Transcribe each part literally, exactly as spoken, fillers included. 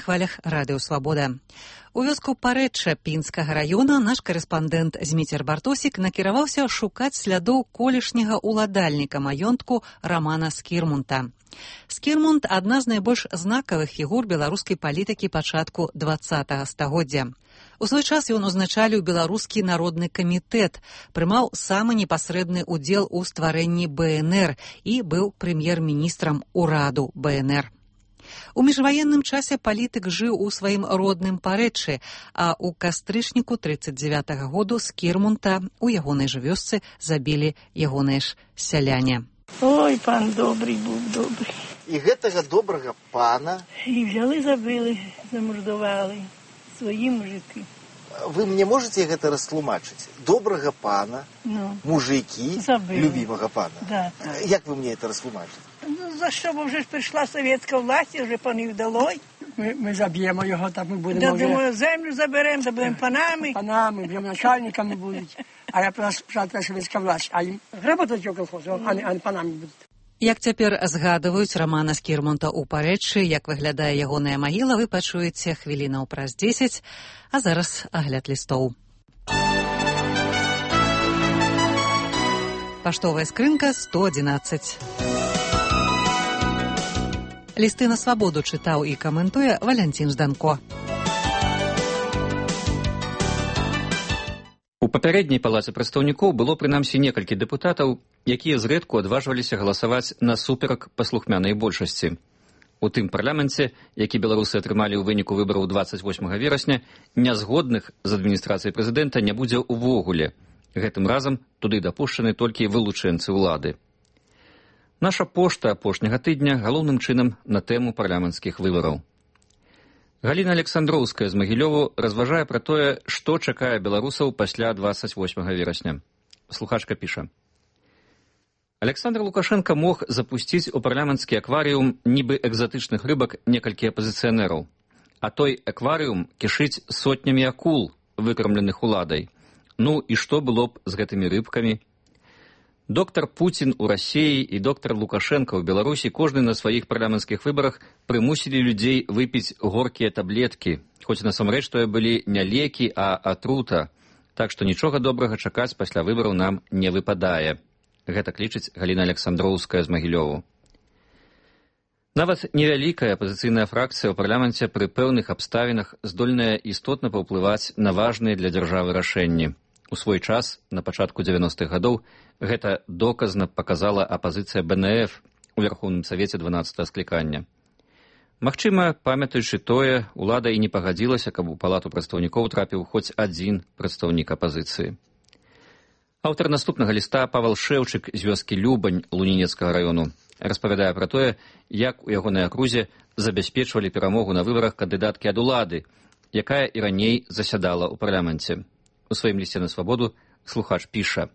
хвалях радыё «Свабода». У вёску Парэчча Пінскага раёна наш карэспандэнт Зміцер Бартосік накіраваўся шукаць слядоў колішняга ўладальніка маёнтку Рамана Скірмунта. Скірмунт – адна з найбольш знакавых фігур беларускай палітыкі пачатку дваццатага стагоддзя. У свой час ён узначаліў беларускі народны камітэт, прымаў самы непасрэдны ўдзел у стварэнні бэ эн эр і быў прэм'ер-міністрам ураду бэ эн эр. У міжваенным часе палітык жыў у сваім родным Парэччы, а ў кастрычніку трыццаць дзявятага году Скірмунта у ягонай жа вёсцы забілі ягоныя ж сяляне. Ой, пан добрый був, добрый. І гэтага добрага пана... І взяли, забили, замордували свої мужики. Вы мне можете гэта растлумачыць? Добрага пана, ну, мужики, забили. Любимого пана. Да. Як вы мне это растлумачите? Ну, за що, бо вже ж прийшла совєтська власть, вже панів далой. Ми, ми заб'ємо його, так ми будемо Да, вже... думаю, землю заберемо, да будемо панами. Панами, будемо начальниками будуть. А я прийшла совєтська власть, а їм гработать його колхозу, а не, а не панами будуть. Як цяпер згадваюць Рамана Скірмунта ў Парэччы, як выглядае ягоная магіла, вы пачуеце хвілінаў праз дзесяць, а зараз агляд лістоў. Паштовая скрынка сто адзінаццаць. Лісты на свабоду чытаў і каментуе Валянцін Жданко. У папярэдняй палаце прадстаўнікоў было прынамсі некалькі дэпутатаў, якія зрэдку адважваліся галасаваць насуперак паслухмянай большасці. У тым парламенце, які беларусы атрымалі ў выніку выбараў дваццаць восьмага верасня, нязгодных з адміністрацыяй прэзідэнта не будзе ўвогуле. Гэтым разам туды дапушчаны толькі вылучэнцы ўлады. Наша пошта апошняга тыдня галоўным чынам на тэму парламенцкіх выбараў. Галіна Александроўская з Магілёву разважае пра тое, што чакае беларусаў пасля дваццаць восьмага верасня. Слухачка піша. Александр Лукашенко мог запусціць у парламенцкі акварыум нібы экзатычных рыбак некалькі апазіцыянераў, а той акварыум кішыць сотнямі акул, выкармленых уладай. Ну і што было б з гэтымі рыбкамі? Доктор Путін у Расіі і доктор Лукашенко ў Беларусі кожны на сваіх парламенцкіх выбарах прымусілі людзей выпіць горкія таблеткі, хоць насамрэч тое былі не лекі, а атрута, так што нічога добрага чакаць пасля выбараў нам не выпадае. Гэта клічыць Галіна Александроўская з Магілёву. Нават невялікая апазіцыйная фракцыя ў парламенце пры пэўных абставінах здольная істотна паўплываць на важныя для дзяржавы рашэнні. У свой час, на пачатку дзевяностых гадоў, гэта доказна паказала апазіцыя бэ эн эф у Верхоўным Савеце дванаццатага склікання. Магчыма, памятаючы тое, улада і не пагадзілася, каб у палату прадстаўнікоў трапіў хоць адзін прадстаўнік апазіцыі. Аўтар наступнага ліста Павел Шэўчык з вёскі Любань Лунінецкага раёну распавядае пра тое, як у ягонай акрузе забяспечвалі перамогу на выбарах кандыдаткі ад улады, якая і раней засядала ў парламенце. У сваім лісце на свабоду слухач піша.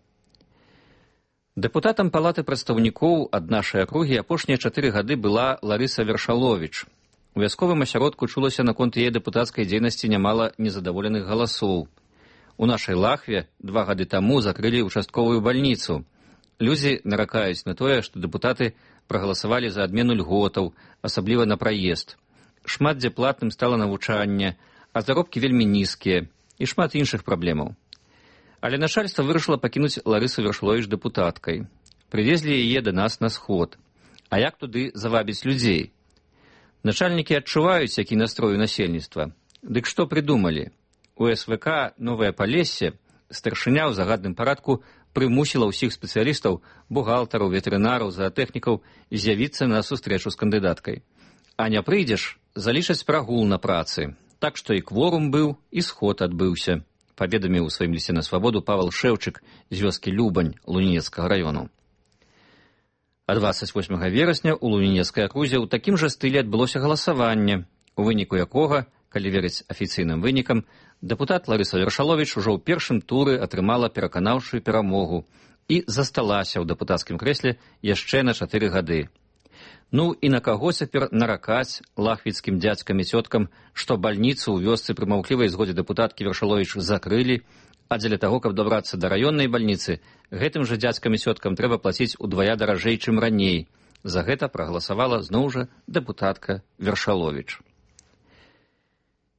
Дэпутатам палаты прадстаўнікоў ад нашай акругі апошнія чатыры гады была Ларыса Вершаловіч. У вясковым асяродку чулася наконт яе дэпутацкай дзейнасці нямала незадаволеных галасоў. У нашай Лахве два гады таму закрылі участковую бальніцу. Людзі наракаюць на тое, што дэпутаты прагаласавалі за адмену льготаў, асабліва на праезд. Шмат дзе платным стала навучанне, а заробкі вельмі нізкія і шмат іншых праблемаў. Але начальства вырашыла пакінуць Ларысу Вершаловіч дэпутаткай. Прывезлі яе да нас на сход. А як туды завабіць людзей? Начальнікі адчуваюць, які настрой у насельніцтва. Дык што прыдумалі? У эс вэ ка «Новае Палессе» старшыня ў загадным парадку прымусіла ўсіх спецыялістаў, бухгалтараў, ветэрынараў, заатэхнікаў з'явіцца на сустрэчу з кандыдаткай. А не прыйдзеш, залічаць прагул на працы. Так што і кворум быў, і сход адбыўся, паведаміў у сваім лісце на свабоду Павел Шэўчык з вёскі Любань Лунінецкага раёну. А дваццаць восьмага верасня ў Лунінецкай акрузе ў такім жа стылі адбылося галасаванне, у выніку якога, калі верыць афіцыйным вынікам, дэпутат Ларыса Вершаловіч ужо ў першым туры атрымала пераканаўчую перамогу і засталася ў дэпутацкім крэсле яшчэ на чатыры гады. Ну і на каго цяпер наракаць лахвіцкім дзядзькам і цёткам, што бальніцу ў вёсцы пры маўклівай згодзе дэпутаткі Вершаловіч закрылі, а дзеля таго, каб дабрацца да раённай бальніцы, гэтым жа дзядзькам і цёткам трэба плаціць удвая даражэй, чым раней. За гэта прагаласавала зноў жа дэпутатка Вершаловіч.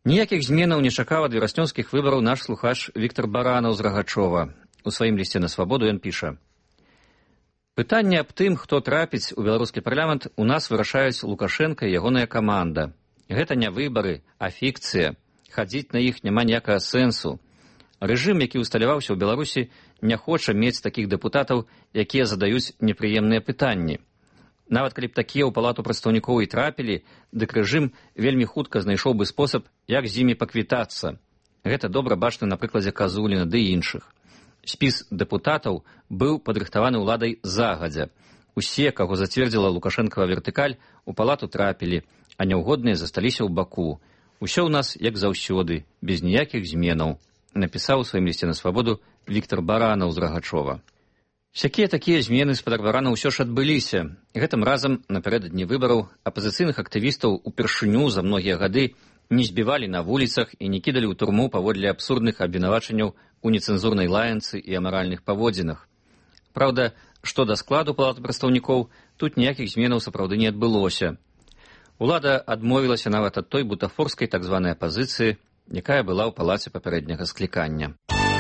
Ніякіх зменаў не чакаў ад вераснёўскіх выбараў наш слухач Віктор Баранаў з Рагачова. У сваім лісце на свабоду ён піша: «Пытанне аб тым, хто трапіць у беларускі парламент, у нас вырашаюць Лукашенко і ягоная каманда. Гэта не выбары, а фікцыя. Хадзіць на іх няма ніякага сэнсу. Рэжым, які усталяваўся ў Беларусі, не хоча мець такіх дэпутатаў, якія задаюць непрыемныя пытанні. Нават калі б такія ў палату прадстаўнікоў і трапілі, дык рэжым вельмі хутка знайшоў бы спосаб, як з імі паквітацца. Гэта добра бачна на прыкладзе Казуліна ды іншых. Спіс дэпутатаў быў падрыхтаваны ўладай загадзя. Усе, каго зацвердзіла Лукашэнкава вертыкаль, у палату трапілі, а няўгодныя засталіся ў баку. Усё ў нас, як заўсёды, без ніякіх зменаў», напісаў у сваім лісце на свабоду Віктор Баранаў з Рагачова. Всякія такія змены спадар Баранаў усё ж адбыліся. Гэтым разам, напярэдадні выбараў, апазіцыйных актывістаў упершыню за многія гады не збівалі на вуліцах і не кідалі ў турму паводле абсурдных абвінавачанняў у нецэнзурнай лаянцы і амаральных паводзінах. Праўда, што да складу палаты прадстаўнікоў, тут ніякіх зменаў сапраўды не адбылося. Улада адмовілася нават ад той бутафорскай так званай апазіцыі, якая была ў палаце папярэдняга склікання.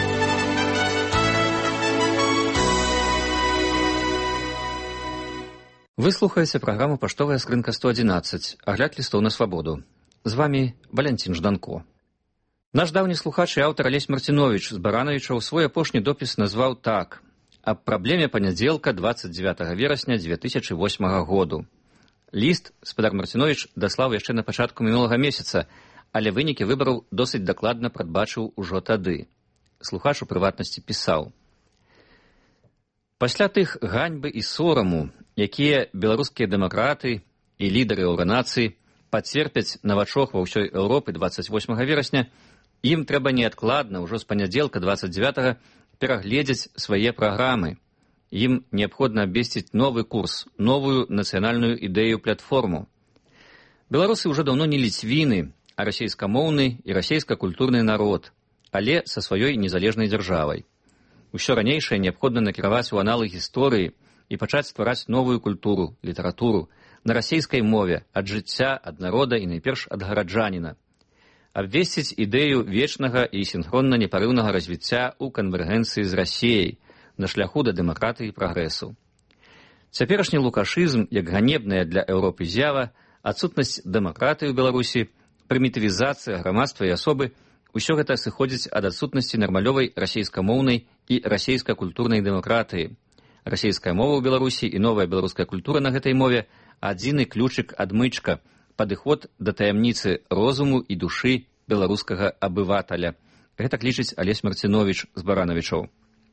Вы слухаеце праграму «Паштовая скрынка сто адзінаццаць», агляд лістоў на свабоду. З вамі Валянцін Жданко. Наш даўні слухач і аўтар Алесь Марціновіч з Баранавічаў свой апошні допіс назваў так: «Аб праблеме панядзелка дваццаць дзевятага верасня дзве тысячы восьмага году». Ліст спадар Марціновіч даслаў яшчэ на пачатку мінулага месяца, але вынікі выбараў досыць дакладна прадбачыў ужо тады. Слухач у прыватнасці пісаў: «Пасля тых ганьбы і сораму, якія беларускія дэмакраты і лідары органацыі пацерпяць на вачох ва ўсёй Еўропы дваццаць восьмага верасня, ім трэба неадкладна ўжо з панядзелка дваццаць дзевятага перагледзець свае праграмы. Ім неабходна абвесціць новы курс, новую нацыянальную ідэю-платформу. Беларусы ўжо даўно не ліцвіны, а расейскамоўны і расейска-культурны народ, але са сваёй незалежнай дзяржавай. Усё ранейшае неабходна накіраваць у аналы гісторыі і пачаць ствараць новую культуру, літаратуру на расейскай мове, ад жыцця, ад народа і найперш ад гараджаніна. Абвесціць ідэю вечнага і сінхронна непарыўнага развіцця ў канвергенцыі з Расіяй на шляху да дэмакратыі і прагрэсу. Цяперашні лукашызм, як ганебная для Еўропы з'ява, адсутнасць дэмакратыі ў Беларусі, прымітывізацыя грамадства і асобы, усё гэта сыходзіць ад адсутнасці нармалёвай расейскамоўнай і расейска-культурнай дэмакратыі. Расейская мова ў Беларусі і новая беларуская культура на гэтай мове – адзіны ключык-адмычка, падыход да таямніцы розуму і душы беларускага абываталя. Гэта лічыць Алесь Марціновіч з Баранавічаў.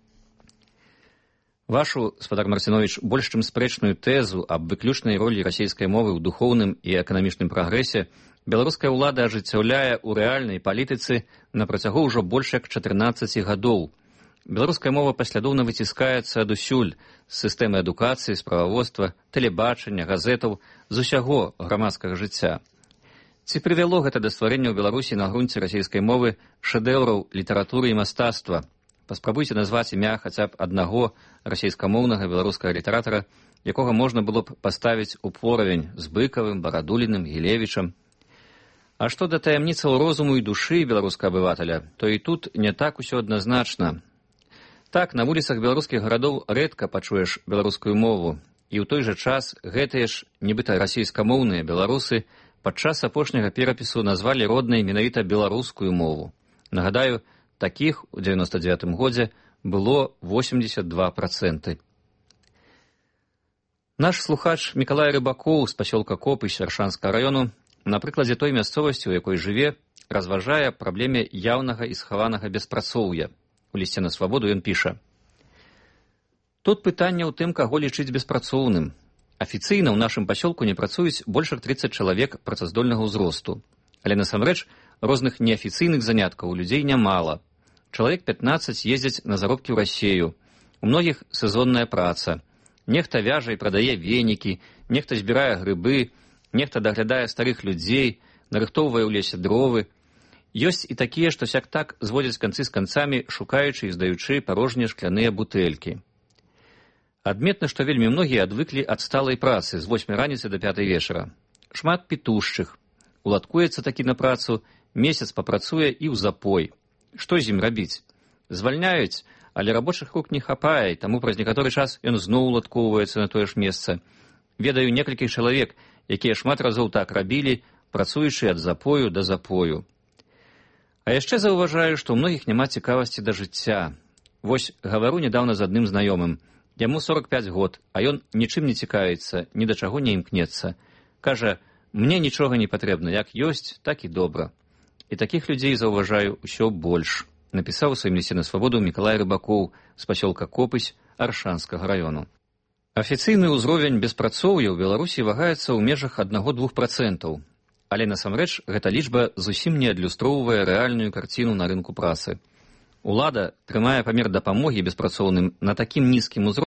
Вашу, спадар Марціновіч, больш чым спрэчную тэзу аб выключнай ролі расейскай мовы ў духоўным і эканамічным прагрэсе беларуская ўлада ажыццяўляе ў рэальнай палітыцы на працягу ўжо больш як чатырнаццаці гадоў. Беларуская мова паслядоўна выціскаецца адусюль з сістэмы адукацыі, з прававодства, тэлебачання, газетаў, з усяго грамадскага жыцця. Ці прывяло гэта да стварэння ў Беларусі на грунце расейскай мовы шэдэўраў літаратуры і мастацтва? Паспрабуйце назваць імя хаця б аднаго расейскамоўнага беларускага літаратара, якога можна было б паставіць у поравень з Быкавым, Барадуліным, Гілевічам. А што да таямніцаў розуму і душы беларускага абываталя, то і тут не так усё адназначна. Так, на вуліцах беларускіх гарадоў рэдка пачуеш беларускую мову, і ў той жа час гэтыя ж, нібыта расейскамоўныя беларусы падчас апошняга перапісу назвалі роднай менавіта беларускую мову. Нагадаю, такіх у дзевяноста дзевятым годзе было восемьдесят два проценты. Наш слухач Мікалай Рыбакоў з пасёлка Копы Сяршанскага раёну на прыкладзе той мясцовасці, у якой жыве, разважае праблеме яўнага і схаванага беспрацоўя. У лісце на свабоду ён піша: «Тут пытанне ў тым, каго лічыць беспрацоўным. Афіцыйна ў нашым пасёлку не працуюць больш як трыццаць чалавек працаздольнага ўзросту. Але насамрэч розных неафіцыйных заняткаў у людзей нямала. Чалавек пятнаццаць ездзяць на заробкі ў Расею. У многіх сезонная праца. Нехта вяжа і прадае венікі, нехта збірае грыбы, нехта даглядае старых людзей, нарыхтоўвае ў лесе дровы. Ёсць і такія, што сяк-так зводзяць канцы з канцамі, шукаючы і здаючы парожнія шкляныя бутэлькі. Адметна, што вельмі многія адвыклі ад сталай працы з восьмай раніцы да пятай вечара. Шмат пітушчых. Уладкуецца такі на працу Месяц папрацуе і ў запой. Што з ім рабіць? Звальняюць, але рабочых рук не хапае, таму праз некаторы час ён зноў уладкоўваецца на тое ж месца. Ведаю некалькіх чалавек, якія шмат разоў так рабілі, працуючы ад запою да запою. А яшчэ заўважаю, што ў многіх няма цікавасці да жыцця. Вось гавару нядаўна з адным знаёмым. Яму сорак пяць год, а ён нічым не цікавіцца, ні да чаго не імкнецца. Кажа, мне нічога не патрэбна, як ёсць, так і добра. І такіх людзей заўважаю ўсё больш. Напісаў у сваім лісце на свабоду Мікалай Рыбакоў з пасёлка Копысь Аршанскага раёну. Афіцыйны ўзровень беспрацоўя ў Беларусі вагаецца ў межах аднаго-двух працэнтаў. Але насамрэч гэта лічба зусім не адлюстроўвае рэальную карціну на рынку працы. Улада трымае памер дапамогі беспрацоўным на такім нізкім узроўні,